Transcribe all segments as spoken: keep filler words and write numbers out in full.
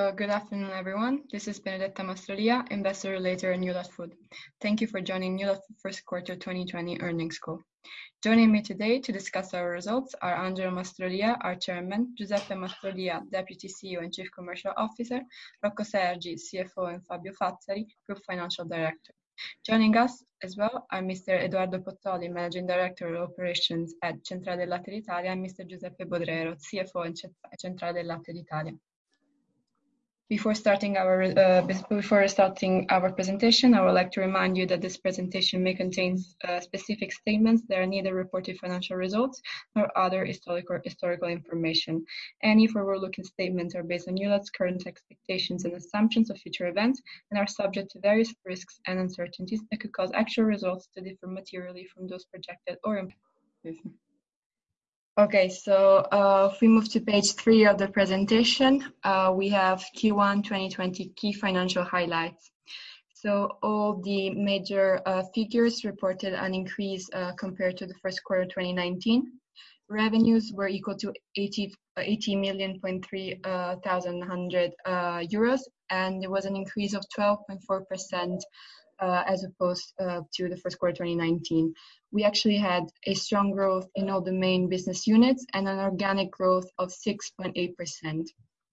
Uh, good afternoon, everyone. This is Benedetta Mastrolia, Investor Relator at Newlat Food. Thank you for joining Newlat Food First Quarter twenty twenty Earnings Call. Joining me today to discuss our results are Angelo Mastrolia, our Chairman, Giuseppe Mastrolia, Deputy C E O and Chief Commercial Officer, Rocco Sergi, C F O, and Fabio Fazzari, Group Financial Director. Joining us as well are Mister Edoardo Pottoli, Managing Director of Operations at Centrale del Latte d'Italia, and Mister Giuseppe Bodrero, C F O at Centrale del Latte d'Italia. Before starting our uh, before starting our presentation, I would like to remind you that this presentation may contain uh, specific statements that are neither reported financial results nor other historical historical information. Any forward-looking statements are based on Newlat's current expectations and assumptions of future events and are subject to various risks and uncertainties that could cause actual results to differ materially from those projected or implied. Okay, so uh, if we move to page three of the presentation, uh, we have Q one twenty twenty key financial highlights. So all the major uh, figures reported an increase uh, compared to the first quarter twenty nineteen. Revenues were equal to eighty million point three uh, thousand one hundred uh, euros, and there was an increase of twelve point four percent uh, as opposed uh, to the first quarter twenty nineteen. We actually had a strong growth in all the main business units and an organic growth of six point eight percent.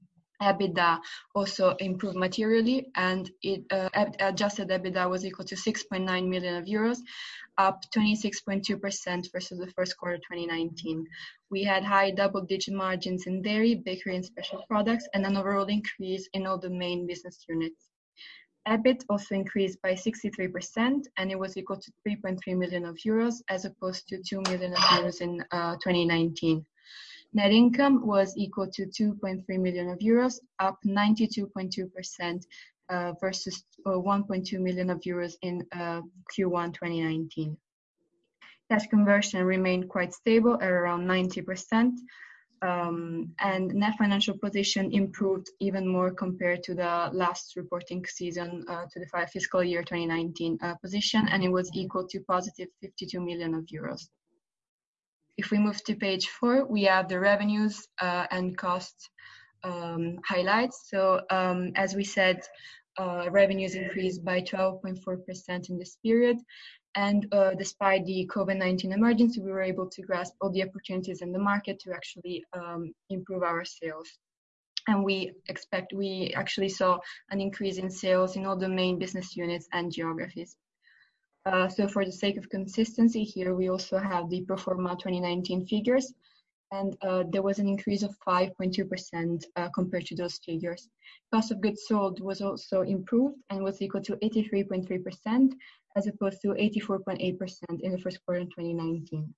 EBITDA also improved materially, and it uh, adjusted EBITDA was equal to six point nine million of euros, up twenty-six point two percent versus the first quarter twenty nineteen. We had high double-digit margins in dairy, bakery, and special products, and an overall increase in all the main business units. EBIT also increased by sixty-three percent, and it was equal to three point three million of euros as opposed to two million of euros in uh, twenty nineteen. Net income was equal to two point three million of euros, up ninety-two point two percent uh, versus uh, one point two million of euros in uh, Q one twenty nineteen. Cash conversion remained quite stable at around ninety percent. Um, and net financial position improved even more compared to the last reporting season, uh, to the fiscal year twenty nineteen uh, position, and it was equal to positive fifty-two million of euros. If we move to page four, we have the revenues uh, and cost um, highlights. So um, as we said, uh, revenues increased by twelve point four percent in this period. And uh, despite the COVID nineteen emergency, we were able to grasp all the opportunities in the market to actually um, improve our sales. And we expect, we actually saw an increase in sales in all the main business units and geographies. Uh, so for the sake of consistency here, we also have the pro forma twenty nineteen figures. And uh, there was an increase of five point two percent uh, compared to those figures. Cost of goods sold was also improved and was equal to eighty-three point three percent as opposed to eighty-four point eight percent in the first quarter of twenty nineteen.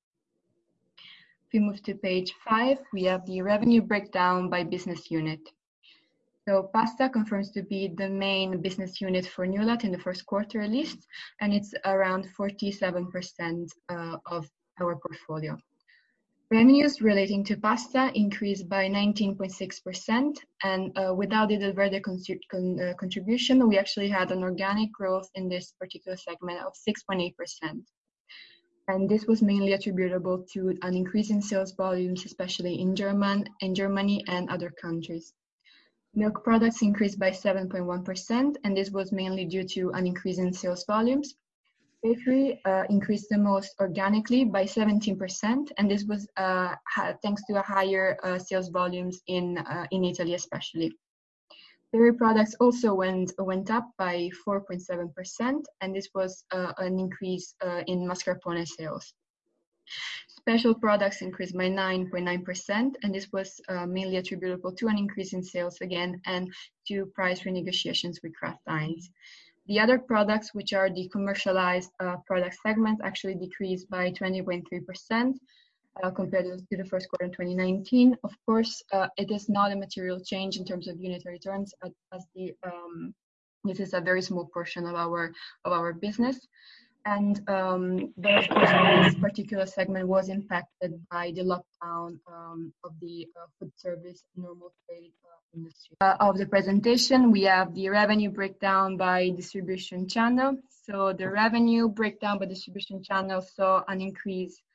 If we move to page five, we have the revenue breakdown by business unit. So pasta confirms to be the main business unit for Newlat in the first quarter at least, and it's around forty-seven percent uh, of our portfolio. Revenues relating to pasta increased by nineteen point six percent, and uh, without the Del Verde con con uh, contribution, we actually had an organic growth in this particular segment of six point eight percent. And this was mainly attributable to an increase in sales volumes, especially in German, in Germany and other countries. Milk products increased by seven point one percent, and this was mainly due to an increase in sales volumes. Bakery uh, increased the most organically by seventeen percent, and this was uh, thanks to a higher uh, sales volumes in uh, in Italy especially. Dairy products also went went up by four point seven percent, and this was uh, an increase uh, in mascarpone sales. Special products increased by nine point nine percent, and this was uh, mainly attributable to an increase in sales again and to price renegotiations with Kraft Heinz. The other products, which are the commercialized uh, product segment, actually decreased by twenty point three percent uh, compared to the first quarter in twenty nineteen. Of course, uh, it is not a material change in terms of unitary terms, as, as the um, this is a very small portion of our of our business. And um, but of course, this particular segment was impacted by the lockdown um, of the uh, food service normal trade uh, industry. Uh, of the presentation, we have the revenue breakdown by distribution channel. So the revenue breakdown by distribution channel saw an increase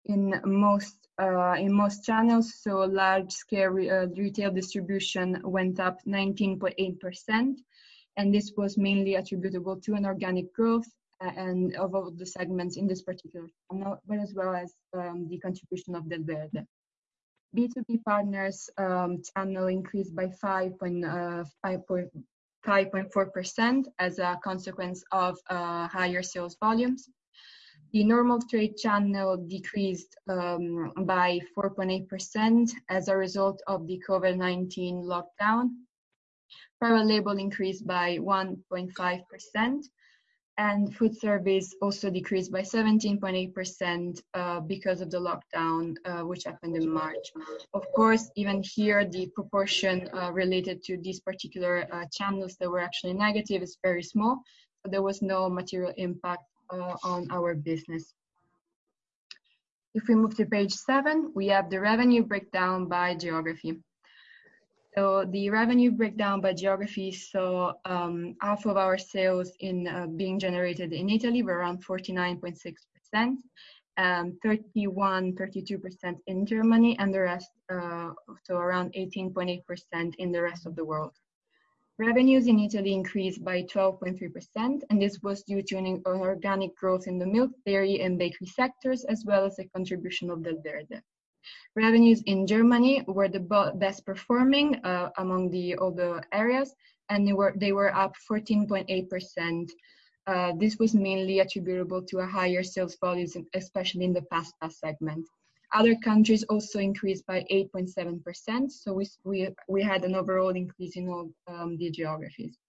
in most uh, in most channels. So large-scale re uh, retail distribution went up nineteen point eight percent, and this was mainly attributable to an organic growth uh, and of all the segments in this particular channel, but as well as um, the contribution of Delverde. B two B partners um, channel increased by five point four percent as a consequence of uh, higher sales volumes. The normal trade channel decreased um, by four point eight percent as a result of the COVID nineteen lockdown. Private label increased by one point five percent, and food service also decreased by seventeen point eight percent uh, because of the lockdown, uh, which happened in March. Of course, even here, the proportion uh, related to these particular uh, channels that were actually negative is very small, so there was no material impact uh, on our business. If we move to page seven, we have the revenue breakdown by geography. So the revenue breakdown by geography, so um, half of our sales in uh, being generated in Italy were around forty-nine point six percent, and thirty-one, thirty-two percent in Germany, and the rest, uh, so around eighteen point eight percent in the rest of the world. Revenues in Italy increased by twelve point three percent, and this was due to an organic growth in the milk, dairy, and bakery sectors, as well as the contribution of Delverde. Revenues in Germany were the best performing uh, among the other areas, and they were, they were up fourteen point eight percent. Uh, this was mainly attributable to a higher sales volumes, especially in the pasta segment. Other countries also increased by eight point seven percent, so we, we, we had an overall increase in all um, the geographies.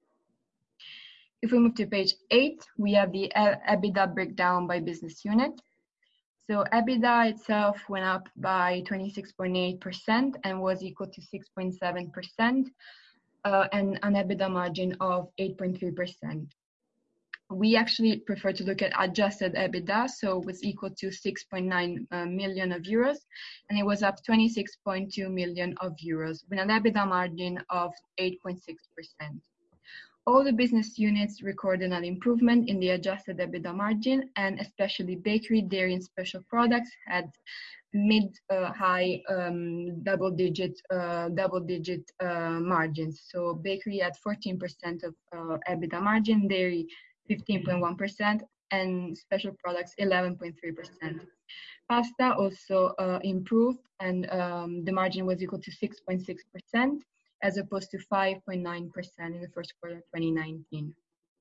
If we move to page eight, we have the EBITDA breakdown by business unit. So EBITDA itself went up by twenty-six point eight percent and was equal to six point seven percent uh, and an EBITDA margin of eight point three percent. We actually prefer to look at adjusted EBITDA, so it was equal to six point nine uh, million of euros, and it was up twenty-six point two million of euros with an EBITDA margin of eight point six percent. All the business units recorded an improvement in the adjusted EBITDA margin, and especially bakery, dairy, and special products had mid-high uh, um, double-digit uh, double-digit uh, margins. So bakery had fourteen percent of uh, EBITDA margin, dairy fifteen point one percent, and special products eleven point three percent. Pasta also uh, improved, and um, the margin was equal to six point six percent. As opposed to five point nine percent in the first quarter of twenty nineteen.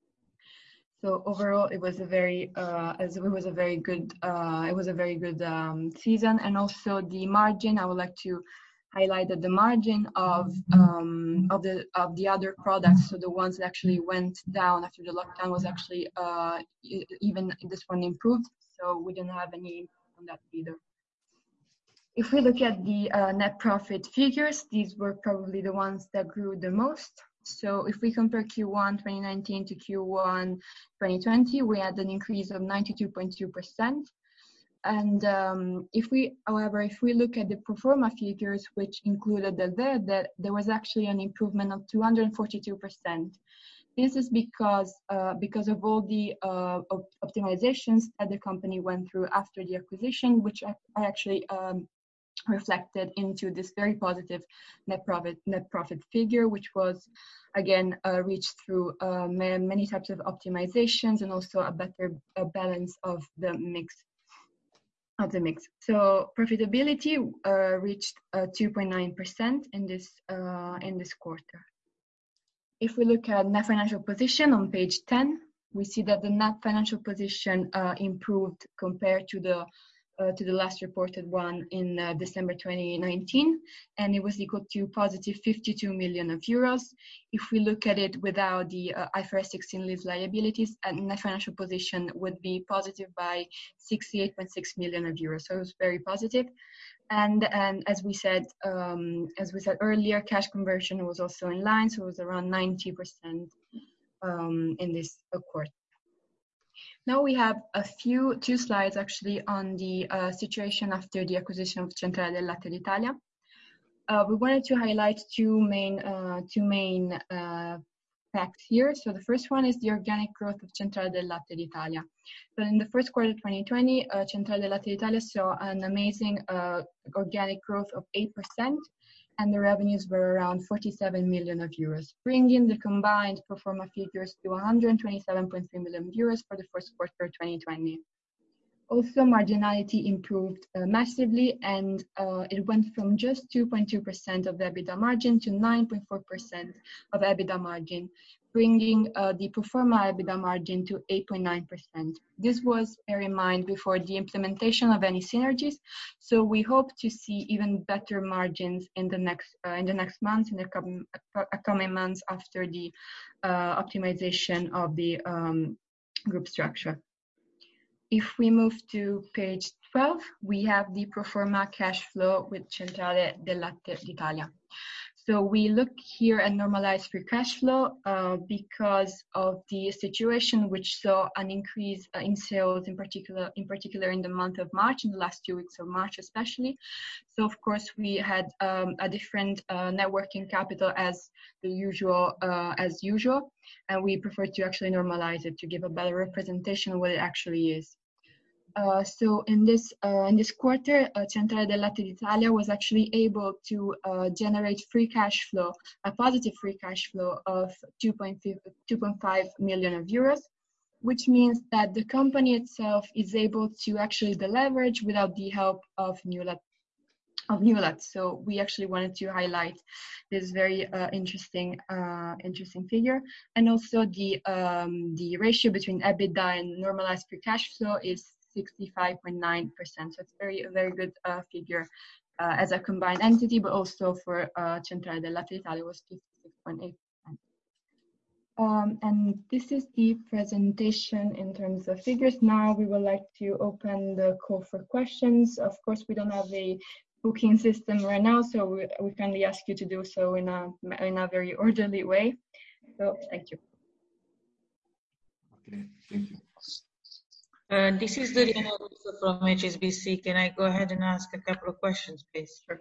So overall, it was a very, uh, as it was a very good, uh, it was a very good um, season, and also the margin. I would like to highlight that the margin of um, of the of the other products, so the ones that actually went down after the lockdown, was actually uh, even this one improved. So we didn't have any impact on that either. If we look at the uh, net profit figures, these were probably the ones that grew the most. So if we compare Q one twenty nineteen to Q one twenty twenty, we had an increase of ninety-two point two percent. And um, if we, however, if we look at the pro forma figures, which included Delverde, there was actually an improvement of two hundred forty-two percent. This is because uh, because of all the uh, op optimizations that the company went through after the acquisition, which are actually um, reflected into this very positive net profit net profit figure, which was again uh, reached through uh, many types of optimizations and also a better uh, balance of the mix of the mix. So profitability uh, reached uh, two point nine percent in this uh, in this quarter. If we look at net financial position on page ten, we see that the net financial position uh, improved compared to the Uh, to the last reported one in uh, December twenty nineteen, and it was equal to positive fifty-two million of euros. If we look at it without the uh, I F R S sixteen lease liabilities, and net financial position would be positive by sixty-eight point six million of euros. So it was very positive. And, and as we said, um, as we said earlier, cash conversion was also in line, so it was around ninety percent um, in this uh, quarter. Now we have a few, two slides actually on the uh, situation after the acquisition of Centrale del Latte d'Italia. Uh, we wanted to highlight two main, uh, two main uh, facts here. So the first one is the organic growth of Centrale del Latte d'Italia. So in the first quarter twenty twenty, uh, Centrale del Latte d'Italia saw an amazing uh, organic growth of eight percent, and the revenues were around forty-seven million of euros, bringing the combined pro forma figures to one hundred twenty-seven point three million euros for the first quarter twenty twenty. Also, marginality improved uh, massively, and uh, it went from just two point two percent of the EBITDA margin to nine point four percent of EBITDA margin, bringing uh, the pro forma EBITDA margin to eight point nine percent. This was, bear in mind, before the implementation of any synergies, so we hope to see even better margins in the next uh, in the next months, in the com coming months after the uh, optimization of the um, group structure. If we move to page twelve, we have the pro forma cash flow with Centrale del Latte d'Italia. So we look here at normalized free cash flow uh, because of the situation which saw an increase uh, in sales, in particular, in particular in the month of March, in the last two weeks of March especially. So of course we had um, a different uh, net working capital as the usual, uh, as usual, and we prefer to actually normalize it to give a better representation of what it actually is. Uh, so in this uh, in this quarter, uh, Centrale del Latte d'Italia was actually able to uh, generate free cash flow, a positive free cash flow of two point five million of euros, which means that the company itself is able to actually deleverage without the help of Newlat. Of Newlat. So we actually wanted to highlight this very uh, interesting uh, interesting figure, and also the um, the ratio between EBITDA and normalized free cash flow is sixty-five point nine percent. So it's very, a very good uh, figure uh, as a combined entity, but also for uh, Centrale del Latte d'Italia was fifty-six point eight percent. Um, and this is the presentation in terms of figures. Now we would like to open the call for questions. Of course, we don't have a booking system right now, so we, we kindly ask you to do so in a, in a very orderly way. So thank you. Okay, thank you. Uh, this is Doriana from H S B C. Can I go ahead and ask a couple of questions, please? Sure.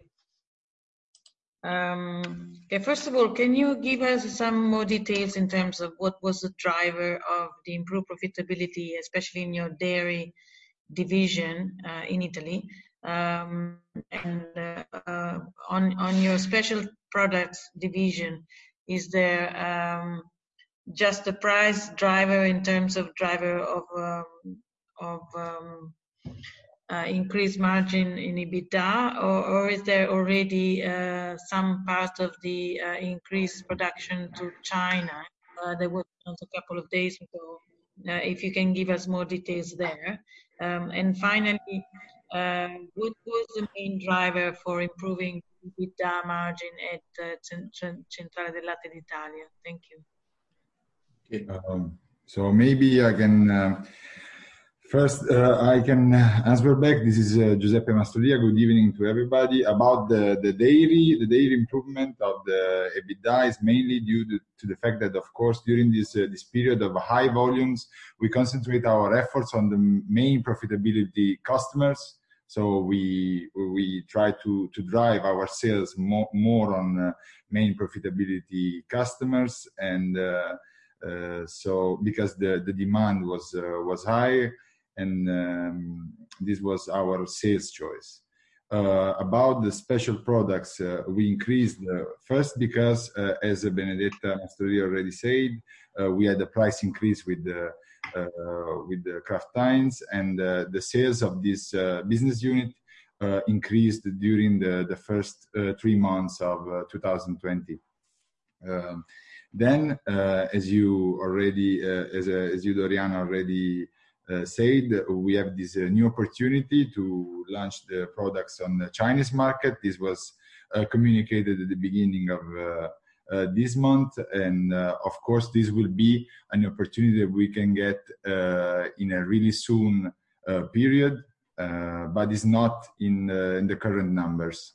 Um, okay, first of all, can you give us some more details in terms of what was the driver of the improved profitability, especially in your dairy division uh, in Italy? Um, and uh, uh, on, on your special products division, is there um, just a price driver in terms of driver of um, of um, uh, increased margin in EBITDA, or, or is there already uh, some part of the uh, increased production to China? Uh, there was a couple of days ago. Uh, if you can give us more details there. Um, and finally, uh, what was the main driver for improving EBITDA margin at uh, Centrale del Latte d'Italia? Thank you. Okay, um, so maybe I can uh, first uh, I can answer back. This is uh, Giuseppe Mastrolia. Good evening to everybody. About the the dairy, the dairy improvement of the EBITDA is mainly due to, to the fact that, of course, during this uh, this period of high volumes, we concentrate our efforts on the main profitability customers. So we we try to to drive our sales more more on uh, main profitability customers, and uh, Uh, so because the, the demand was uh, was high, and um, this was our sales choice. Uh, about the special products, uh, we increased uh, first because, uh, as Benedetta Mastrolia already said, uh, we had a price increase with the uh, with the Kraft Heinz, and uh, the sales of this uh, business unit uh, increased during the the first uh, three months of uh, two thousand twenty. Um, Then, uh, as you already, uh, as, uh, as you, Doriana, already uh, said, we have this uh, new opportunity to launch the products on the Chinese market. This was uh, communicated at the beginning of uh, uh, this month, and uh, of course, this will be an opportunity that we can get uh, in a really soon uh, period, uh, but it's not in, uh, in the current numbers.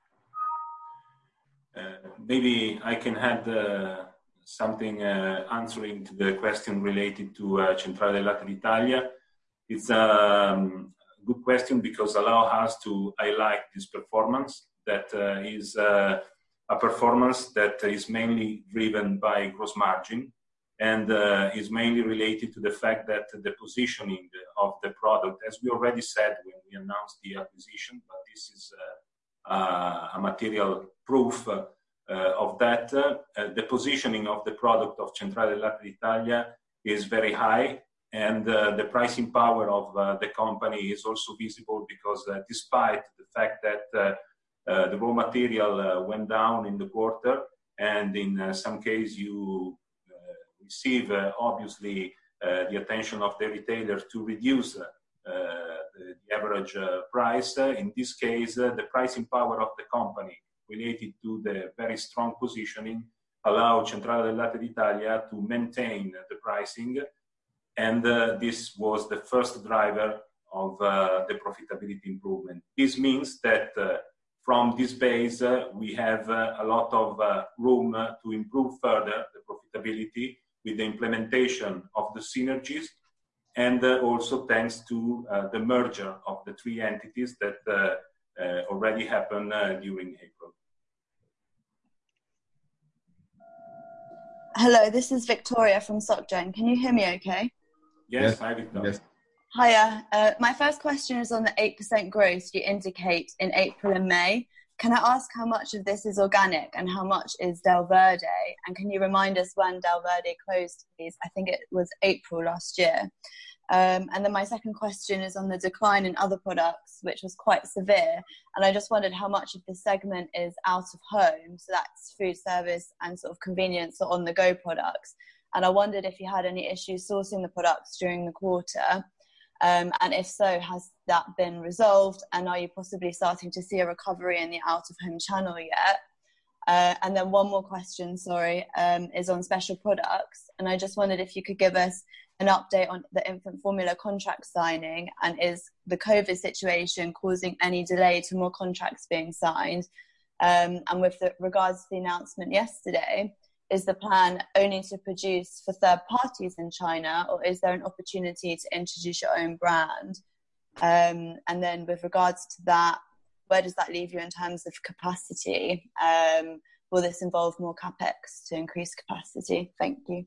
Uh, maybe I can add uh, something uh, answering to the question related to uh, Centrale del Latte d'Italia. It's a um, good question because allow us to highlight this performance that uh, is uh, a performance that is mainly driven by gross margin and uh, is mainly related to the fact that the positioning of the product, as we already said when we announced the acquisition, but this is uh, uh, a material proof uh, uh, of that, uh, uh, the positioning of the product of Centrale del Latte d'Italia is very high, and uh, the pricing power of uh, the company is also visible because uh, despite the fact that uh, uh, the raw material uh, went down in the quarter, and in uh, some cases you uh, receive uh, obviously uh, the attention of the retailer to reduce uh, the, the average uh, price. Uh, in this case, uh, the pricing power of the company related to the very strong positioning allow Centrale del Latte d'Italia to maintain the pricing, and uh, this was the first driver of uh, the profitability improvement. This means that uh, from this base, uh, we have uh, a lot of uh, room uh, to improve further the profitability with the implementation of the synergies, and uh, also thanks to uh, the merger of the three entities that uh, uh, already happened uh, during April. Hello, this is Victoria from SocGen. Can you hear me okay? Yes, Yes. hi Victoria. Yes. Hiya. Uh, my first question is on the eight percent growth you indicate in April and May. Can I ask how much of this is organic and how much is Delverde? And can you remind us when Delverde closed, please? I think it was April last year. Um, and then my second question is on the decline in other products, which was quite severe. And I just wondered how much of this segment is out of home, so that's food service and sort of convenience or on-the-go products. And I wondered if you had any issues sourcing the products during the quarter. Um, and if so, has that been resolved? And are you possibly starting to see a recovery in the out-of-home channel yet? Uh, and then one more question, sorry, um, is on special products. And I just wondered if you could give us an update on the infant formula contract signing, and is the COVID situation causing any delay to more contracts being signed? Um, and with the, regards to the announcement yesterday, is the plan only to produce for third parties in China, or is there an opportunity to introduce your own brand? Um, and then with regards to that, where does that leave you in terms of capacity? Um, will this involve more capex to increase capacity? Thank you.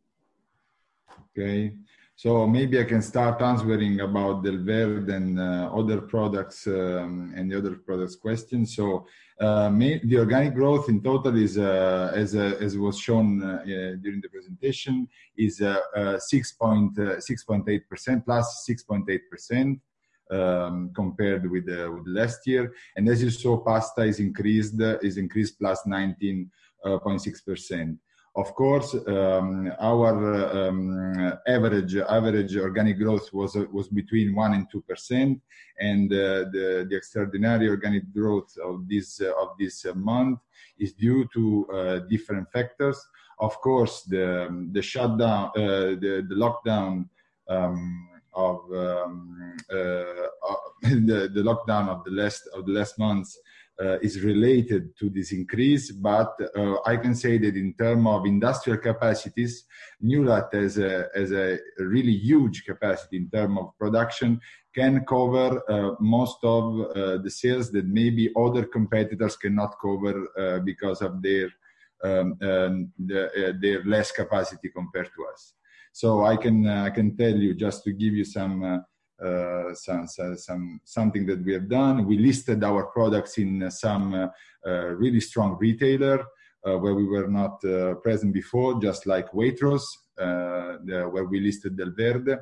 Okay, so maybe I can start answering about Delverde and uh, other products um, and the other products questions. So uh, may, the organic growth in total is, uh, as, uh, as was shown uh, during the presentation, is uh, uh, six point eight percent, plus six point eight percent um, compared with, uh, with last year. And as you saw, pasta is increased, is increased plus nineteen point six percent. Of course, um, our um, average average organic growth was uh, was between one and two percent, and uh, the the extraordinary organic growth of this uh, of this month is due to uh, different factors. Of course, the the shutdown, uh, the the lockdown um, of um, uh, the the lockdown of the last of the last months. Uh, is related to this increase, but uh, I can say that in terms of industrial capacities, Newlat has a, has a really huge capacity in terms of production, can cover uh, most of uh, the sales that maybe other competitors cannot cover uh, because of their um, um, the, uh, their less capacity compared to us. So I can uh, I can tell you, just to give you some. Uh, Uh, some, some something that we have done. We listed our products in uh, some uh, uh, really strong retailer uh, where we were not uh, present before, just like Waitrose, uh, the, where we listed Delverde,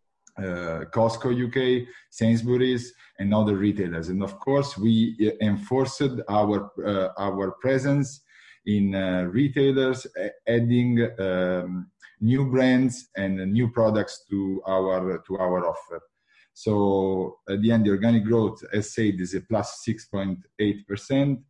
uh, Costco U K, Sainsbury's, and other retailers. And of course, we uh, enforced our uh, our presence in uh, retailers, adding um, new brands and new products to our to our offer. So at the end, the organic growth, as said, is a plus six point eight percent.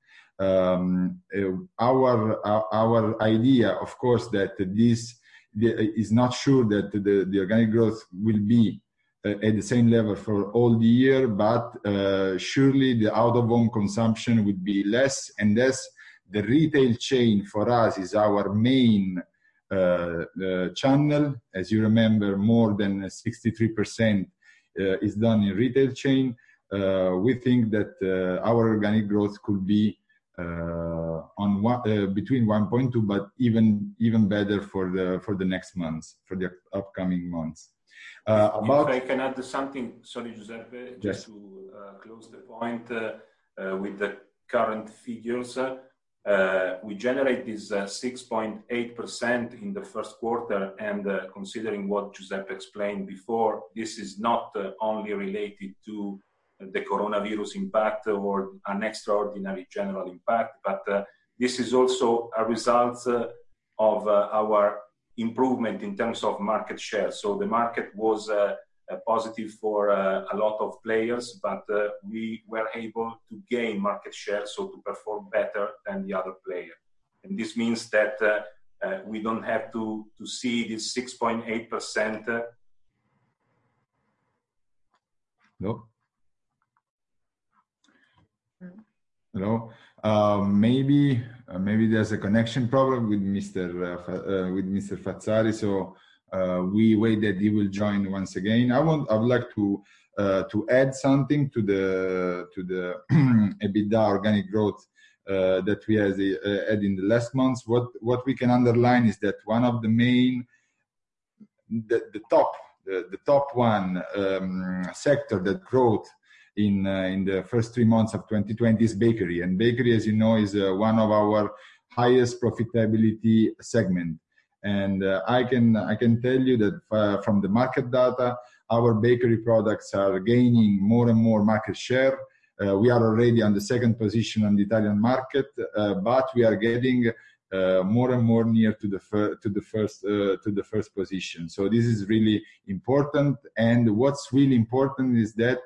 Um, uh, our, our our idea, of course, that this is not sure that the, the organic growth will be uh, at the same level for all the year, but uh, surely the out-of-home consumption would be less, and thus the retail chain for us is our main uh, uh, channel. As you remember, more than sixty-three percent Uh, is done in retail chain. Uh, we think that uh, our organic growth could be uh, on one, uh, between one point two, but even even better for the for the next months, for the upcoming months. Uh, about if I can add something, sorry Giuseppe, just yes. to uh, close the point uh, uh, with the current figures. Uh, Uh, we generate this uh, six point eight percent in the first quarter, and uh, considering what Giuseppe explained before, this is not uh, only related to the coronavirus impact or an extraordinary general impact, but uh, this is also a result uh, of uh, our improvement in terms of market share. So the market was uh, Uh, positive for uh, a lot of players, but uh, we were able to gain market share, so to perform better than the other player. And this means that uh, uh, we don't have to, to see this six point eight percent. Uh, Hello? Hello? Uh, maybe uh, maybe there's a connection problem with Mister Uh, uh, with Mister Fazzari, so Uh, we wait that he will join once again. I want. I would like to uh, to add something to the to the EBITDA organic growth uh, that we has, uh, had in the last months. What what we can underline is that one of the main, the, the top the, the top one um, sector that growth in uh, in the first three months of twenty twenty is bakery, and bakery, as you know, is uh, one of our highest profitability segment. And uh, I can I can tell you that uh, from the market data, our bakery products are gaining more and more market share. Uh, we are already on the second position on the Italian market, uh, but we are getting uh, more and more near to the fir- to the first uh, to the first position. So this is really important. And what's really important is that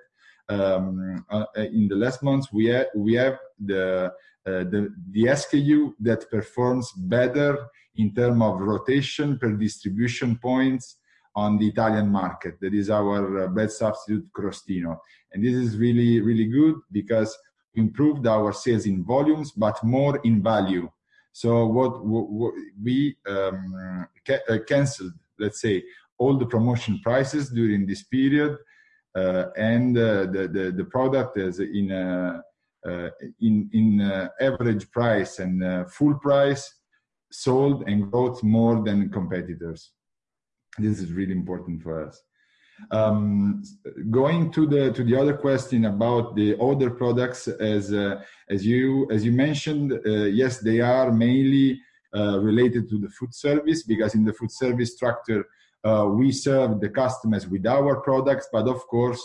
um, uh, in the last months we have we have the uh, the the S K U that performs better in terms of rotation per distribution points on the Italian market. That is our uh, bread substitute Crostino. And this is really, really good because we improved our sales in volumes, but more in value. So what, what, what we um, ca- uh, canceled, let's say, all the promotion prices during this period, uh, and uh, the, the, the product is in, uh, uh, in, in uh, average price and uh, full price, sold and growth more than competitors. This is really important for us. Um, going to the to the other question about the other products, as uh, as you as you mentioned, uh, yes, they are mainly uh, related to the food service, because in the food service structure uh, we serve the customers with our products, but of course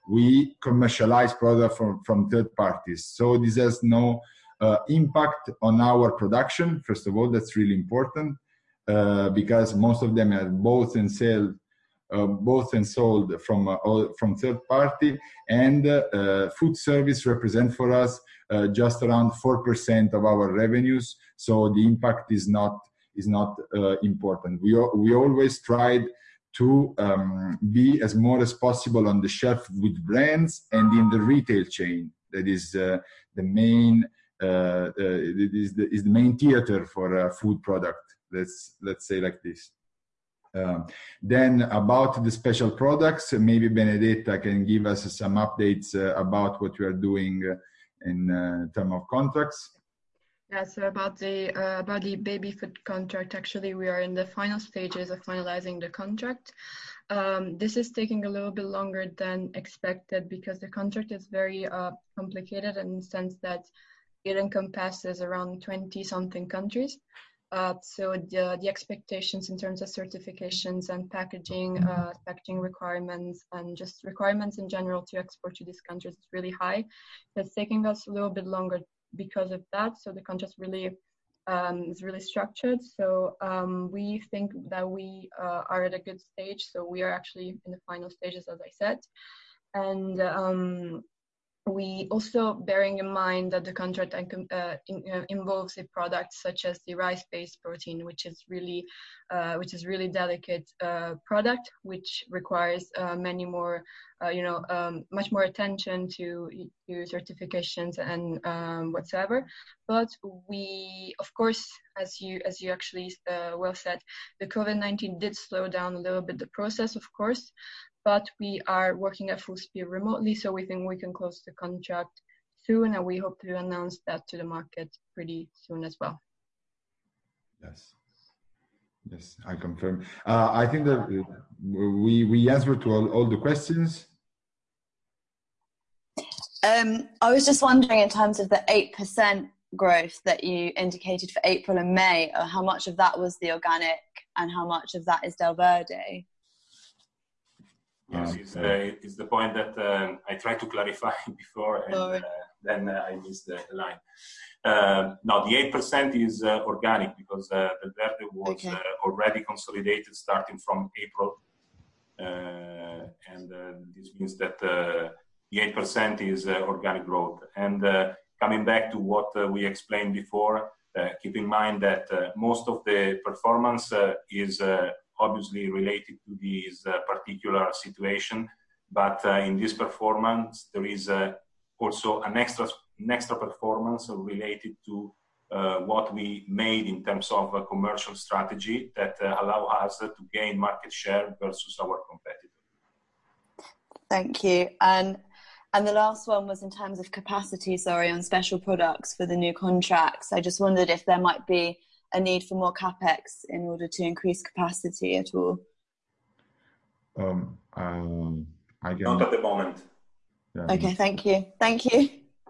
we commercialize products from from third parties. So this has no Uh, impact on our production. First of all, that's really important uh, because most of them are both and sell, uh, both and sold from uh, from third party, and uh, food service represent for us uh, just around four percent of our revenues. So the impact is not is not uh, important. We we always tried to um, be as more as possible on the shelf with brands and in the retail chain. That is uh, the main. Uh, uh, it is the, is the main theater for a food product. Let's let's say like this. Um, then about the special products, maybe Benedetta can give us some updates uh, about what we are doing uh, in uh, terms of contracts. Yeah, so about the uh, about the baby food contract, actually we are in the final stages of finalizing the contract. Um, this is taking a little bit longer than expected because the contract is very uh, complicated in the sense that it encompasses around twenty something countries. Uh, so the, the expectations in terms of certifications and packaging, uh, packaging requirements and just requirements in general to export to these countries is really high. It's taking us a little bit longer because of that. So the contract really um, is really structured. So um, we think that we uh, are at a good stage. So we are actually in the final stages, as I said. And um, we also, bearing in mind that the contract uh, in, uh, involves a product such as the rice-based protein, which is really, uh, which is really delicate uh, product, which requires uh, many more, uh, you know, um, much more attention to to certifications and um, whatsoever. But we, of course, as you as you actually uh, well said, the COVID nineteen did slow down a little bit the process, of course. But we are working at full speed remotely, so we think we can close the contract soon, and we hope to announce that to the market pretty soon as well. Yes. Yes, I confirm. Uh, I think that we we answered to all, all the questions. Um, I was just wondering, in terms of the eight percent growth that you indicated for April and May, uh, how much of that was the organic and how much of that is Delverde? Yes, it's, uh, it's the point that um, I tried to clarify before, and uh, then uh, I missed the, the line. Uh, no, the eight percent is uh, organic because uh, Delverde was okay. uh, already consolidated starting from April. Uh, and uh, this means that uh, the eight percent is uh, organic growth. And uh, coming back to what uh, we explained before, uh, keep in mind that uh, most of the performance uh, is uh, obviously related to this uh, particular situation, but uh, in this performance there is uh, also an extra, an extra performance related to uh, what we made in terms of a commercial strategy that uh, allow us to gain market share versus our competitor. Thank you. And and the last one was in terms of capacity, sorry, on special products for the new contracts. I just wondered if there might be a need for more capex in order to increase capacity at all. Um, um, I can... Not at the moment. Yeah. Okay, thank you. Thank you.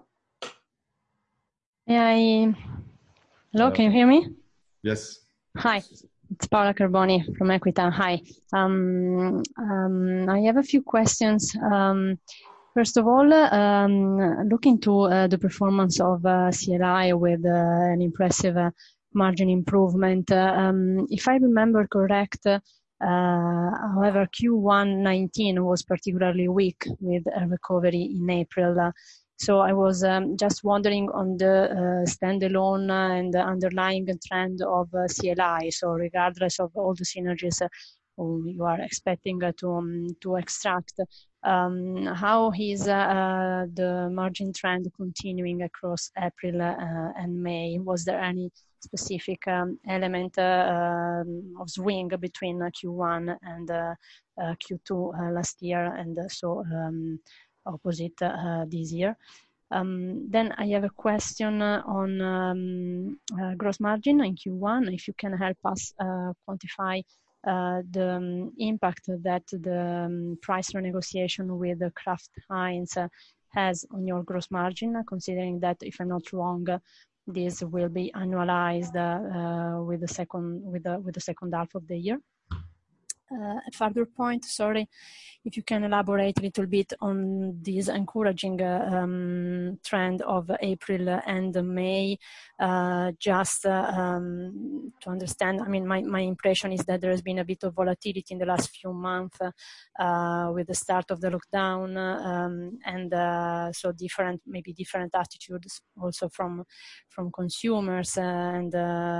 Yeah, I... Hello, can you hear me? Yes. Hi, it's Paola Carboni from Equita. Hi. Um, um, I have a few questions. Um, first of all, um, looking to uh, the performance of uh, C L I with uh, an impressive uh, margin improvement. Uh, um, if I remember correct, uh, however, Q one nineteen was particularly weak with a recovery in April. Uh, So I was um, just wondering on the uh, standalone and the underlying trend of uh, C L I. So regardless of all the synergies uh, you are expecting uh, to um, to extract, um, how is uh, the margin trend continuing across April uh, and May? Was there any specific um, element uh, um, of swing between uh, Q one and uh, uh, Q two uh, last year, and uh, so um, opposite uh, this year? Um, then I have a question uh, on um, uh, gross margin in Q one. If you can help us uh, quantify uh, the um, impact that the um, price renegotiation with the Kraft Heinz uh, has on your gross margin, considering that, if I'm not wrong, uh, this will be annualized uh, uh, with the second with the with the second half of the year. Uh, a further point, sorry, if you can elaborate a little bit on this encouraging uh, um, trend of April and May, uh, just uh, um, to understand. I mean, my, my impression is that there has been a bit of volatility in the last few months uh, with the start of the lockdown, um, and uh, so different, maybe different attitudes also from from consumers, uh, and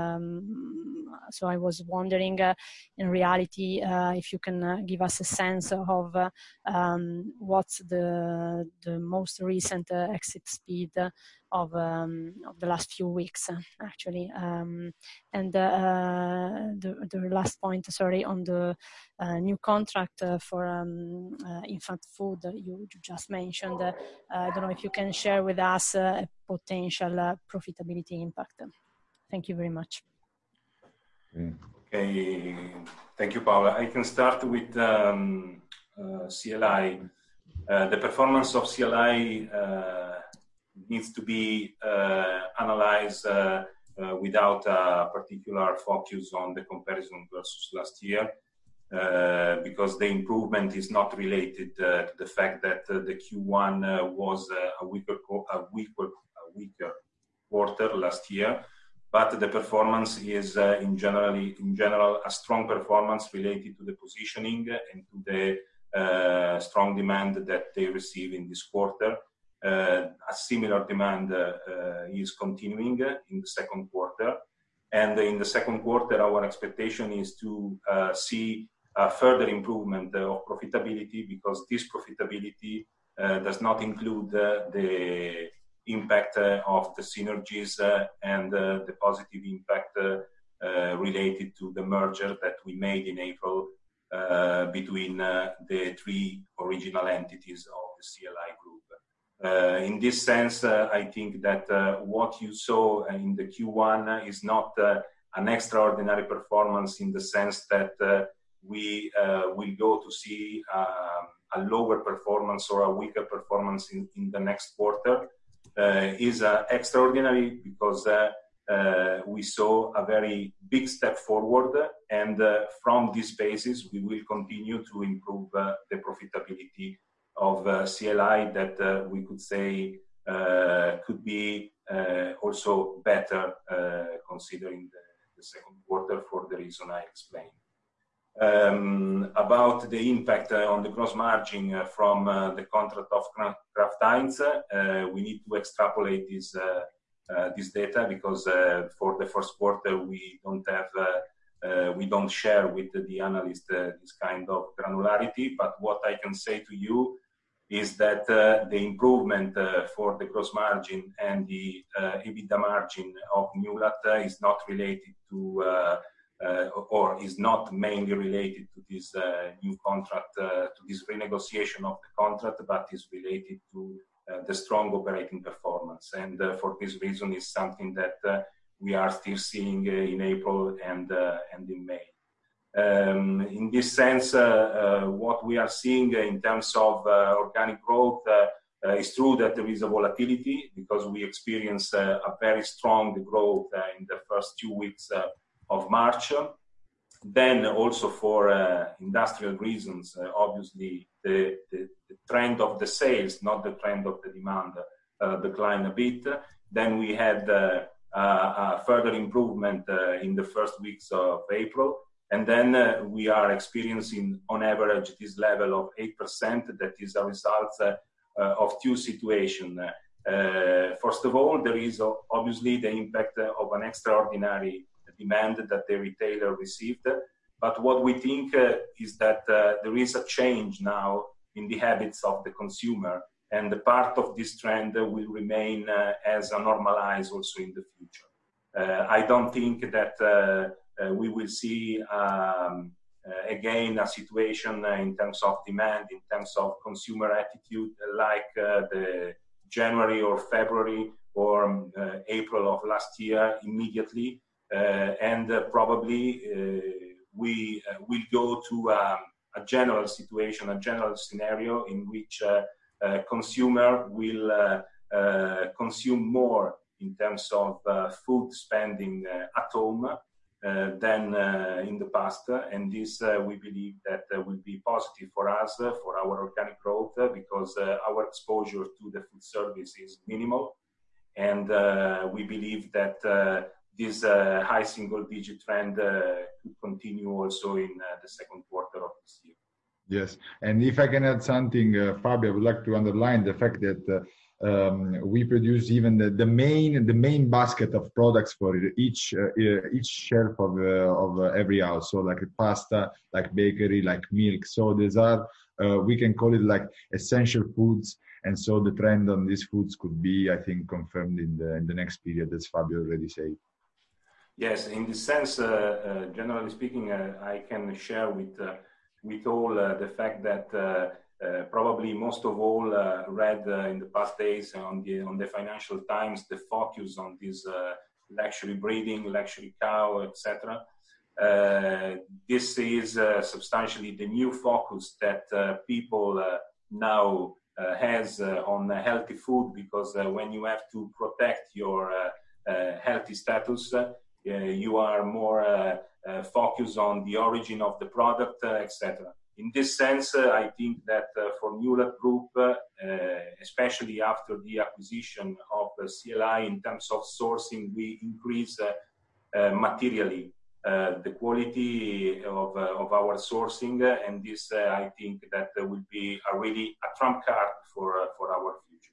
um, so I was wondering, uh, in reality, uh, Uh, if you can uh, give us a sense of uh, um, what's the the most recent uh, exit speed of um, of the last few weeks, uh, actually. Um, and uh, the the last point, sorry, on the uh, new contract uh, for um, uh, infant food you, you just mentioned. Uh, I don't know if you can share with us uh, a potential uh, profitability impact. Thank you very much. Okay. Okay, thank you, Paola. I can start with um, uh, C L I. Uh, the performance of C L I uh, needs to be uh, analyzed uh, uh, without a particular focus on the comparison versus last year, uh, because the improvement is not related uh, to the fact that uh, the Q one uh, was uh, a weaker, a weaker, a weaker quarter last year. But the performance is, uh, in generally, in general, a strong performance related to the positioning and to the uh, strong demand that they receive in this quarter. Uh, a similar demand uh, uh, is continuing in the second quarter. And in the second quarter, our expectation is to uh, see a further improvement of profitability, because this profitability uh, does not include uh, the impact uh, of the synergies uh, and uh, the positive impact uh, uh, related to the merger that we made in April uh, between uh, the three original entities of the C L I group. Uh, in this sense, uh, I think that uh, what you saw in the Q one is not uh, an extraordinary performance in the sense that uh, we uh, will go to see uh, a lower performance or a weaker performance in, in the next quarter. Uh, is uh, extraordinary because uh, uh, we saw a very big step forward, and uh, from this basis we will continue to improve uh, the profitability of uh, C L I that uh, we could say uh, could be uh, also better uh, considering the, the second quarter for the reason I explained. Um, about the impact uh, on the gross margin uh, from uh, the contract of Kraft Heinz, uh, we need to extrapolate this, uh, uh, this data because uh, for the first quarter we don't have, uh, uh, we don't share with the analyst uh, this kind of granularity. But what I can say to you is that uh, the improvement uh, for the gross margin and the uh, EBITDA margin of Newlat uh, is not related to uh, Uh, or is not mainly related to this uh, new contract, uh, to this renegotiation of the contract, but is related to uh, the strong operating performance. And uh, for this reason is something that uh, we are still seeing uh, in April and, uh, and in May. Um, in this sense, uh, uh, what we are seeing in terms of uh, organic growth uh, uh, it's true that there is a volatility because we experienced uh, a very strong growth uh, in the first two weeks uh, of March. Then also for uh, industrial reasons, uh, obviously the, the, the trend of the sales, not the trend of the demand, uh, declined a bit. Then we had uh, uh, a further improvement uh, in the first weeks of April. And then uh, we are experiencing on average this level of eight percent that is a result uh, uh, of two situations. Uh, first of all, there is uh, obviously the impact of an extraordinary demand that the retailer received. But what we think uh, is that uh, there is a change now in the habits of the consumer, and the part of this trend uh, will remain uh, as a normalized also in the future. Uh, I don't think that uh, uh, we will see um, uh, again a situation uh, in terms of demand, in terms of consumer attitude like uh, the January or February or um, uh, April of last year immediately. Uh, and uh, probably uh, we uh, will go to um, a general situation, a general scenario in which uh, uh, consumer will uh, uh, consume more in terms of uh, food spending uh, at home uh, than uh, in the past. And this, uh, we believe that uh, will be positive for us, uh, for our organic growth, uh, because uh, our exposure to the food service is minimal. And uh, we believe that uh, this uh, high single-digit trend uh, could continue also in uh, the second quarter of this year. Yes, and if I can add something, uh, Fabio, I would like to underline the fact that uh, um, we produce even the, the main the main basket of products for each uh, each shelf of uh, of uh, every house. So like pasta, like bakery, like milk. So these are uh, we can call it like essential foods. And so the trend on these foods could be, I think, confirmed in the in the next period, as Fabio already said. Yes, in this sense, uh, uh, generally speaking, uh, I can share with uh, with all uh, the fact that uh, uh, probably most of all uh, read uh, in the past days on the on the Financial Times the focus on this uh, luxury breeding, luxury cow, et cetera. Uh, this is uh, substantially the new focus that uh, people uh, now uh, has uh, on uh, healthy food, because uh, when you have to protect your uh, uh, healthy status, uh, Uh, you are more uh, uh, focused on the origin of the product, uh, et cetera. In this sense, uh, I think that uh, for Newlat Group, uh, especially after the acquisition of uh, C L I, in terms of sourcing, we increase uh, uh, materially uh, the quality of, uh, of our sourcing, uh, and this, uh, I think, that uh, will be a really a trump card for uh, for our future.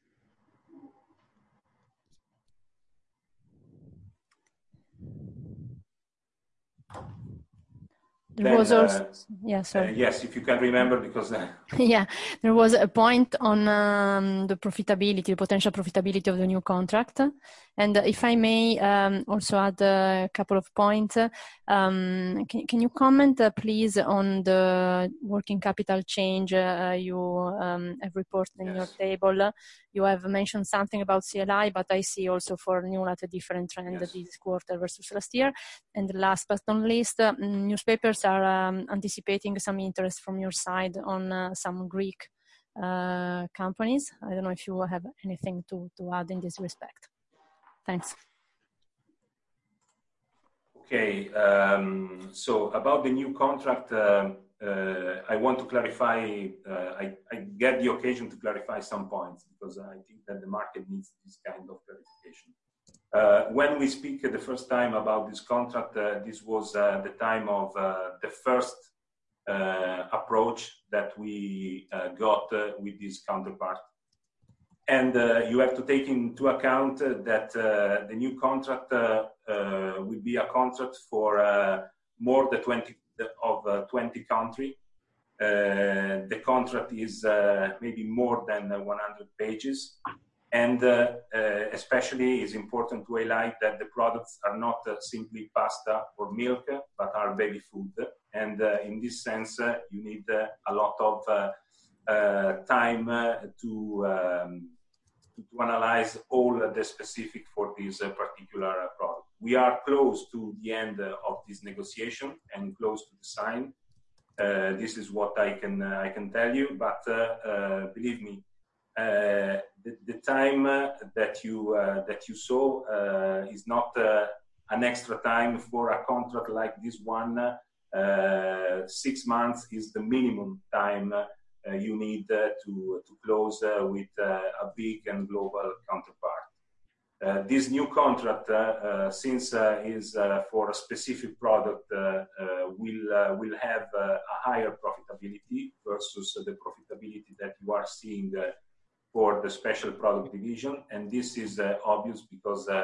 There then, was also, uh, yeah, sorry. Uh, yes, if you can remember, because uh, yeah, there was a point on um, the profitability, the potential profitability of the new contract. And if I may um, also add a couple of points, um, can, can you comment, uh, please, on the working capital change uh, you um, have reported in yes. your table? You have mentioned something about C L I, but I see also for Newlat a different trend Yes. this quarter versus last year. And last but not least, uh, newspapers are um, anticipating some interest from your side on uh, some Greek uh, companies. I don't know if you have anything to, to add in this respect. Thanks. Okay, um, so about the new contract, uh, uh, I want to clarify, uh, I, I get the occasion to clarify some points because I think that the market needs this kind of clarification. Uh, when we speak the first time about this contract, uh, this was uh, the time of uh, the first uh, approach that we uh, got uh, with this counterpart. And uh, you have to take into account uh, that uh, the new contract uh, uh, will be a contract for uh, more than twenty of uh, twenty countries. Uh, the contract is uh, maybe more than one hundred pages. And uh, uh, especially it's important to highlight that the products are not uh, simply pasta or milk, but are baby food. And uh, in this sense, uh, you need uh, a lot of uh, uh, time uh, to, um, to analyze all uh, the specific for this uh, particular uh, product. We are close to the end uh, of this negotiation and close to the sign. Uh, this is what I can, uh, I can tell you, but uh, uh, believe me, Uh, the, the time uh, that you uh, that you saw uh, is not uh, an extra time for a contract like this one. Uh, six months is the minimum time uh, you need uh, to to close uh, with uh, a big and global counterpart. Uh, this new contract, uh, uh, since uh, is uh, for a specific product, uh, uh, will uh, will have uh, a higher profitability versus the profitability that you are seeing Uh, for the special product division, and this is uh, obvious because uh,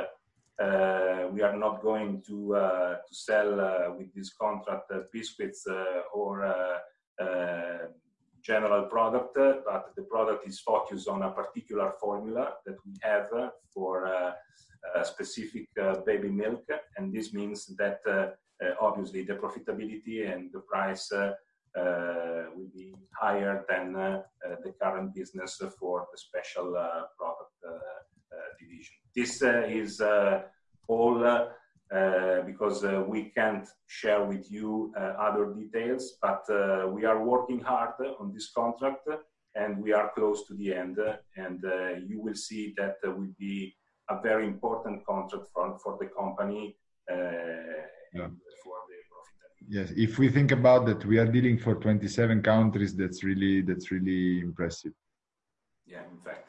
uh, we are not going to uh, to sell uh, with this contract uh, biscuits uh, or uh, uh, general product, uh, but the product is focused on a particular formula that we have uh, for uh, a specific uh, baby milk, and this means that uh, uh, obviously the profitability and the price uh, Uh, will be higher than uh, uh, the current business for the special uh, product uh, uh, division. This uh, is uh, all uh, uh, because uh, we can't share with you uh, other details, but uh, we are working hard on this contract and we are close to the end, and uh, you will see that uh, will be a very important contract for, for the company uh, yeah. and for the Yes, if we think about that, we are dealing for twenty-seven countries. That's really that's really impressive. Yeah, in fact.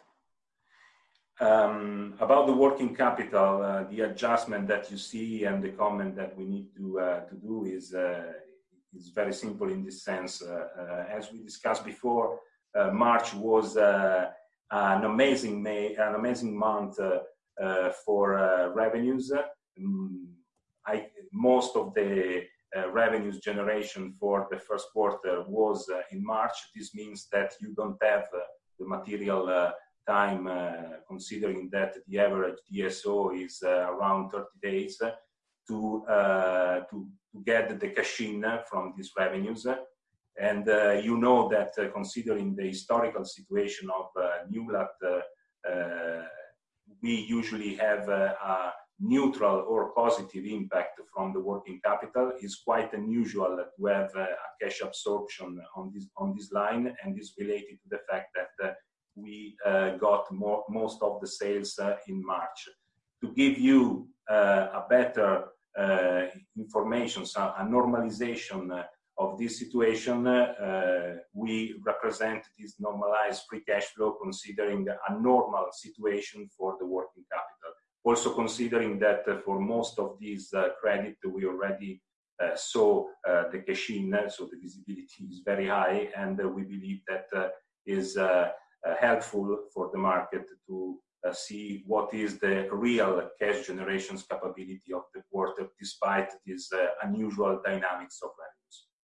Um, about the working capital, uh, the adjustment that you see and the comment that we need to uh, to do is uh, is very simple in this sense. Uh, uh, as we discussed before, uh, March was uh, an amazing May, an amazing month uh, uh, for uh, revenues. Um, I most of the Uh, revenues generation for the first quarter was uh, in March. This means that you don't have uh, the material uh, time, uh, considering that the average D S O is uh, around thirty days, uh, to, uh, to, to get the cash in from these revenues. And uh, you know that uh, considering the historical situation of uh, Newlat, uh, uh, we usually have uh, a neutral or positive impact from the working capital. Is quite unusual to have uh, a cash absorption on this on this line, and is related to the fact that uh, we uh, got more, most of the sales uh, in March. To give you uh, a better uh, information, so a normalization uh, of this situation, uh, we represent this normalized free cash flow considering a normal situation for the working capital. Also considering that uh, for most of these uh, credit, we already uh, saw uh, the cash in, so the visibility is very high, and uh, we believe that uh, is uh, uh, helpful for the market to uh, see what is the real cash generations capability of the quarter, despite these uh, unusual dynamics of revenues.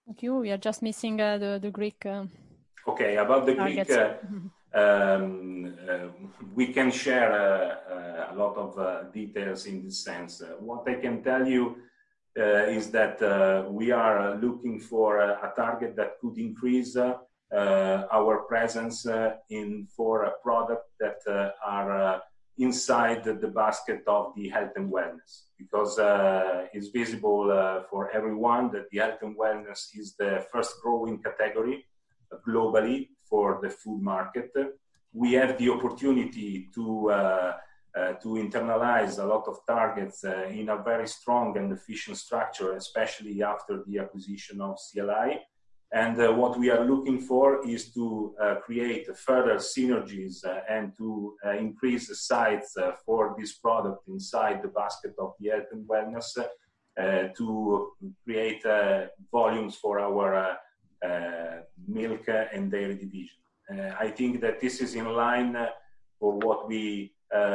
Thank you. We are just missing uh, the, the Greek. Uh, okay, about the targets. Greek, uh, um, uh, we can share uh, uh, a lot of uh, details in this sense. Uh, what I can tell you uh, is that uh, we are looking for a, a target that could increase uh, uh, our presence uh, in for a product that uh, are uh, inside the basket of the health and wellness, because uh, it's visible uh, for everyone that the health and wellness is the first growing category globally for the food market. We have the opportunity to uh, uh, to internalize a lot of targets uh, in a very strong and efficient structure, especially after the acquisition of C L I. And uh, what we are looking for is to uh, create further synergies uh, and to uh, increase the size uh, for this product inside the basket of the health and wellness uh, to create uh, volumes for our uh, uh, milk and dairy division. Uh, I think that this is in line uh, for what we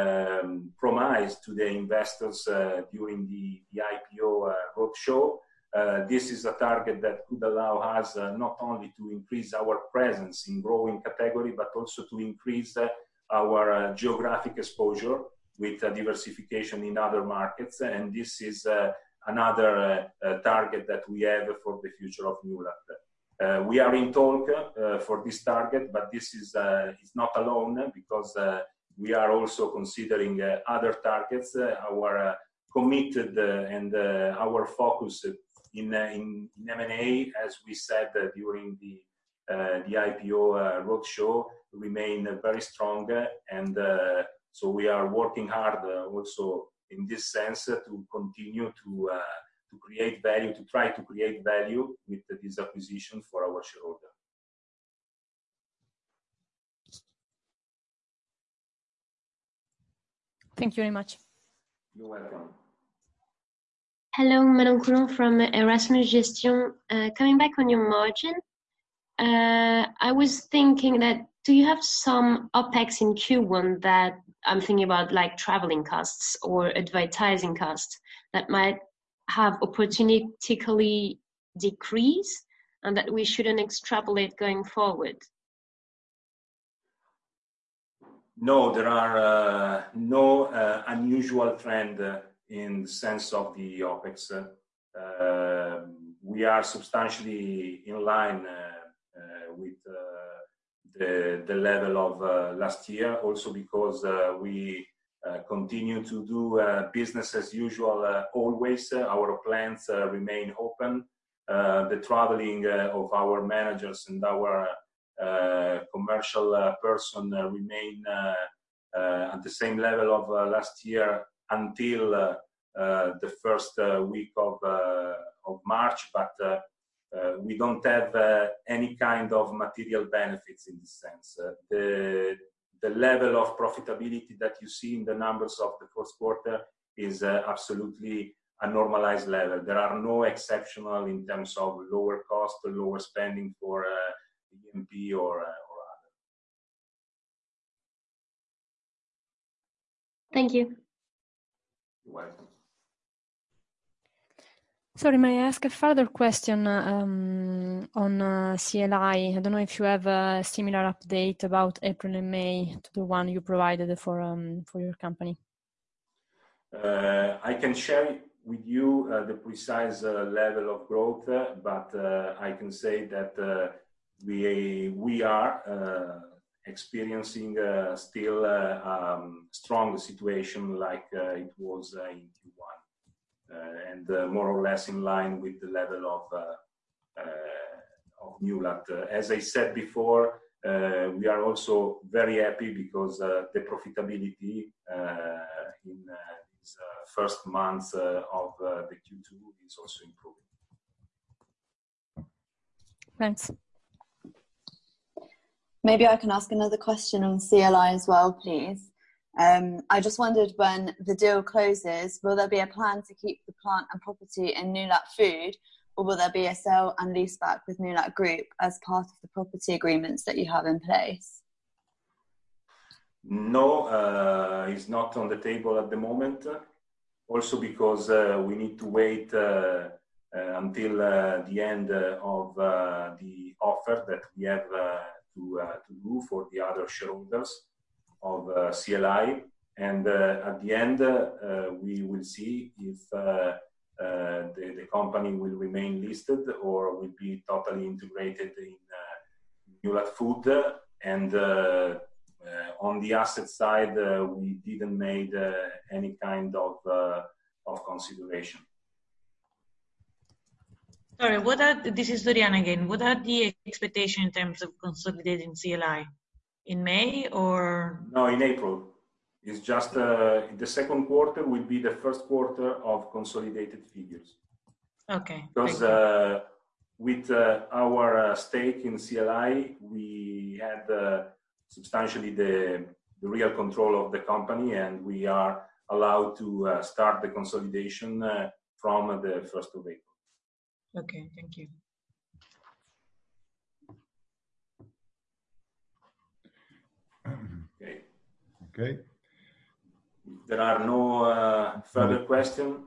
um, promised to the investors uh, during the, the I P O uh, roadshow. Uh, this is a target that could allow us uh, not only to increase our presence in growing category, but also to increase uh, our uh, geographic exposure with uh, diversification in other markets. And this is uh, another uh, uh, target that we have for the future of Newlat. Uh, we are in talk uh, for this target, but this is, uh, is not alone, because uh, we are also considering uh, other targets. Uh, our uh, committed uh, and uh, our focus In, uh, in, in M and A, as we said uh, during the, uh, the I P O uh, roadshow, remain uh, very strong. Uh, and uh, so we are working hard uh, also in this sense uh, to continue to, uh, to create value, to try to create value with uh, this acquisition for our shareholder. Thank you very much. You're welcome. Hello, Manon Coulon from Erasmus Gestion. Uh, coming back on your margin, uh, I was thinking that, do you have some OPEX in Q one that I'm thinking about, like traveling costs or advertising costs, that might have opportunistically decreased and that we shouldn't extrapolate going forward? No, there are uh, no uh, unusual trend uh, in the sense of the OPEX. Uh, we are substantially in line uh, uh, with uh, the, the level of uh, last year, also because uh, we uh, continue to do uh, business as usual uh, always. Uh, our plants uh, remain open. Uh, the traveling uh, of our managers and our uh, commercial uh, person uh, remain uh, uh, at the same level of uh, last year until uh, uh, the first uh, week of, uh, of March, but uh, uh, we don't have uh, any kind of material benefits in this sense. Uh, the, the level of profitability that you see in the numbers of the first quarter is uh, absolutely a normalized level. There are no exceptional in terms of lower cost or lower spending for uh, E M P or, uh, or other. Thank you. You're welcome. Sorry, may I ask a further question um, on uh, C L I? I don't know if you have a similar update about April and May to the one you provided for um, for your company. Uh, I can share with you uh, the precise uh, level of growth, uh, but uh, I can say that uh, we we are uh, experiencing uh, still a uh, um, strong situation like uh, it was uh, in Q one, uh, and uh, more or less in line with the level of uh, uh, of Newlat. Uh, as I said before, uh, we are also very happy because uh, the profitability uh, in uh, these uh, first months uh, of uh, the Q two is also improving. Thanks. Maybe I can ask another question on C L I as well, please. Um, I just wondered, when the deal closes, will there be a plan to keep the plant and property in Newlat Food, or will there be a sale and lease back with Newlat Group as part of the property agreements that you have in place? No, uh, it's not on the table at the moment. Also because uh, we need to wait uh, uh, until uh, the end uh, of uh, the offer that we have uh, to, uh, to do for the other shareholders of uh, C L I. And uh, at the end, uh, we will see if uh, uh, the, the company will remain listed or will be totally integrated in uh, Newlat Food. And uh, uh, on the asset side, uh, we didn't make uh, any kind of, uh, of consideration. Sorry, what are, this is Doriana again, what are the expectations in terms of consolidating C L I? In May or? No, in April. It's just uh, the second quarter will be the first quarter of consolidated figures. Okay. Because uh, with uh, our uh, stake in C L I, we had uh, substantially the, the real control of the company, and we are allowed to uh, start the consolidation uh, from the first of April. Okay, thank you. Okay. Okay. If there are no uh, further questions,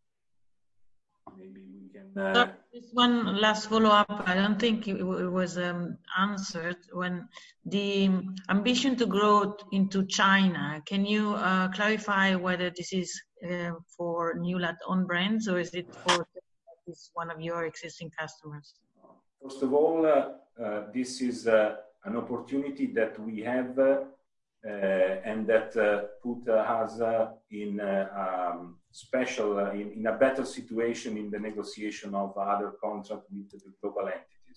maybe we can. Uh... So just one last follow-up. I don't think it, it was um, answered. When the ambition to grow into China, can you uh, clarify whether this is uh, for Newlat own brands or is it for this one of your existing customers? First of all, uh, uh, this is uh, an opportunity that we have. Uh, Uh, and that uh, put uh, us uh, in uh, um, special, uh, in, in a better situation in the negotiation of other contracts with the global entities.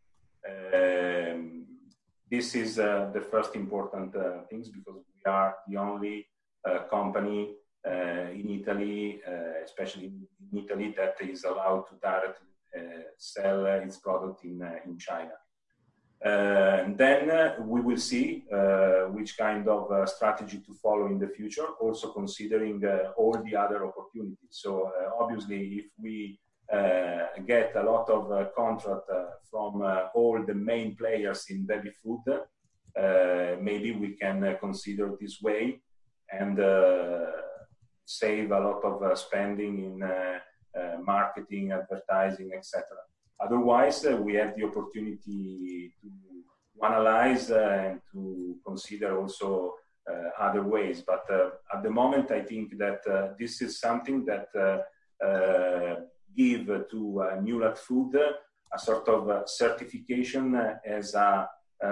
Um, this is uh, the first important uh, things because we are the only uh, company uh, in Italy, uh, especially in Italy, that is allowed to directly uh, sell uh, its product in, uh, in China. Uh, and then uh, we will see uh, which kind of uh, strategy to follow in the future, also considering uh, all the other opportunities. So uh, obviously, if we uh, get a lot of uh, contract uh, from uh, all the main players in baby food, uh, maybe we can uh, consider this way and uh, save a lot of uh, spending in uh, uh, marketing, advertising, et cetera. Otherwise, uh, we have the opportunity to analyze uh, and to consider also uh, other ways. But uh, at the moment, I think that uh, this is something that uh, uh, give to uh, Newlat Food a sort of uh, certification uh, as a,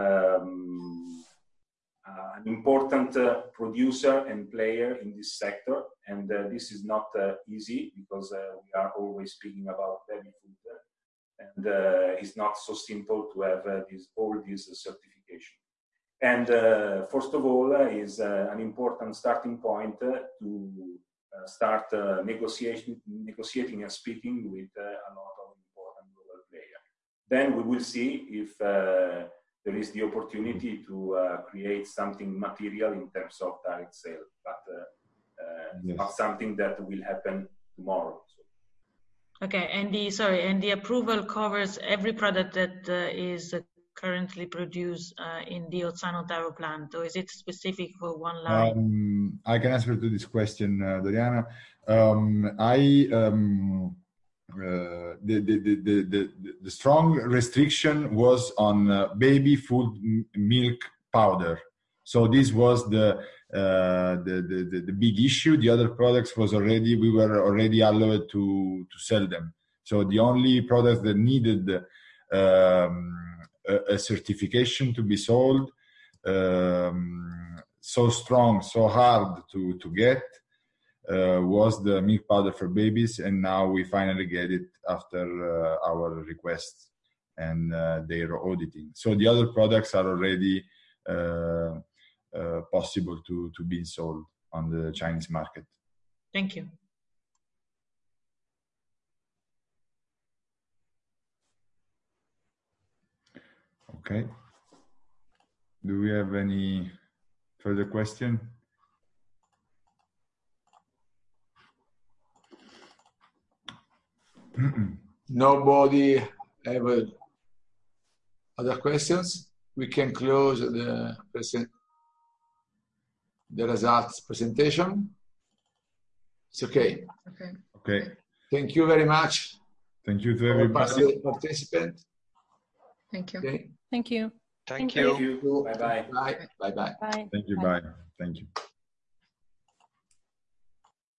um, uh, an important uh, producer and player in this sector. And uh, this is not uh, easy because uh, we are always speaking about baby food. And uh, it's not so simple to have uh, this, all this uh, certification. And uh, first of all, uh, is uh, an important starting point uh, to uh, start uh, negotiation, negotiating and speaking with uh, a lot of important global players. Then we will see if uh, there is the opportunity to uh, create something material in terms of direct sale, but uh, uh, yes. not something that will happen tomorrow. Okay, and the sorry, and the approval covers every product that uh, is uh, currently produced uh, in the Ozzano Taro plant, or is it specific for one line? Um, I can answer to this question, uh, Doriana. Um, I um, uh, the, the, the, the, the, the strong restriction was on uh, baby food milk powder. So this was the, uh, the, the, the big issue. The other products was already, we were already allowed to, to sell them. So the only products that needed um, a, a certification to be sold, um, so strong, so hard to, to get, uh, was the milk powder for babies. And now we finally get it after uh, our request and uh, their auditing. So the other products are already uh, Uh, possible to, to be sold on the Chinese market. Thank you. Okay. Do we have any further question? Nobody have other questions? We can close the present the results presentation. It's okay. Okay. Okay. Thank you very much. Thank you to our everybody. participant. Thank you. Okay. Thank you. Thank Thank you. Thank you. Bye bye. Bye. Bye. Bye. Bye. Thank you. Bye. Bye. Thank you.